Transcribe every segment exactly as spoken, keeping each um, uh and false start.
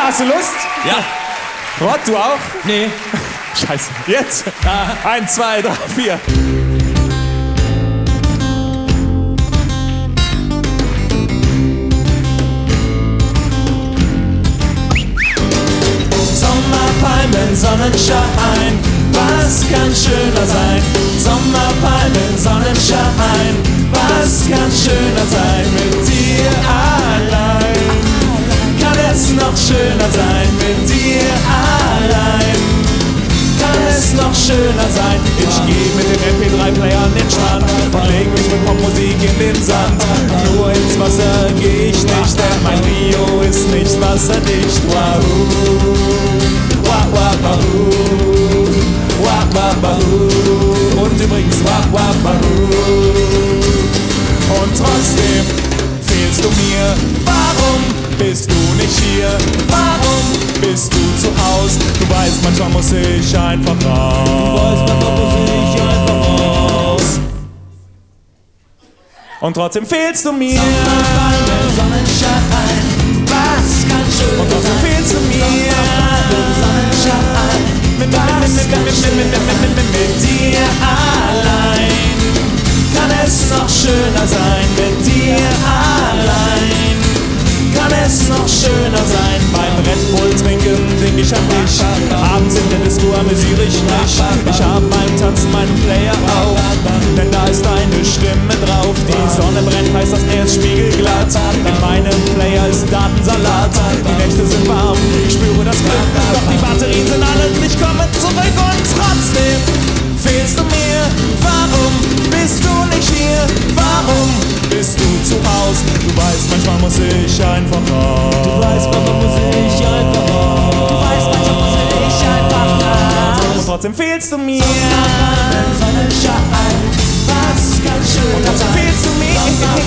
hast du Lust? Ja. Rod, du auch? Nee. Scheiße. Jetzt. Eins, zwei, drei, vier. Sommerpalmen, Sonnenschein, was kann schöner sein? Sommerpalmen, Sonnenschein, was kann schöner sein? Mit dir allein kann es noch schöner sein. Mit dir allein kann es noch schöner sein. Ich geh mit dem M P drei Player an den Strand und leg mich mit Popmusik in den Sand. Nur ins Wasser geh ich nicht, denn mein Rio ist nicht wasserdicht. Wahoo, wah, wah, wahoo, wah, wah, wahoo. Und übrigens wah, wah, wahoo. Und trotzdem fehlst du mir. Warum bist du nicht hier? Warum bist du zu Haus? Du weißt, manchmal muss ich einfach raus. Du weißt, manchmal muss ich einfach raus. Und trotzdem fehlst du mir. Sommerpalmen, Sonnenschein, was kann schön sein? Und trotzdem fehlst du mir. Sommerpalmen, Sonnenschein, mit, mit, mit, mit, mit, mit, mit, mit, mit, mit dir allein kann es noch schöner sein. Mit dir allein kann es noch schöner sein. Beim Red Bull trinken denk ich an dich. Abends in der Disco amüsiere ich mich. Ich hab beim Tanzen meinen Player auf, denn da ist deine Stimme drauf. Die Sonne brennt, heißt das Meer ist spiegelglatt. In meinem Player ist Datensalat. Die Nächte sind warm, ich spüre das Glück. Doch die Batterien sind alle, ich komme zurück. Und trotzdem fehlst du mir. Warum bist du nicht hier? Warum bist du zu Haus? Du weißt, manchmal muss ich einfach raus. Du weißt, manchmal muss ich einfach raus. Du weißt, manchmal muss ich einfach raus. Und trotzdem fehlst du mir. Sonnenschein, was kann schön und trotzdem fehlst du mir.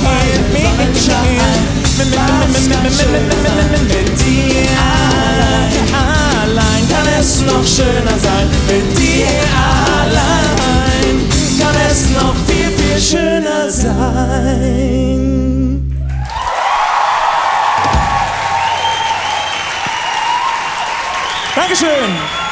Mit dir allein kann es noch schöner sein. Mit dir allein kann es noch viel, viel schöner sein. Dankeschön.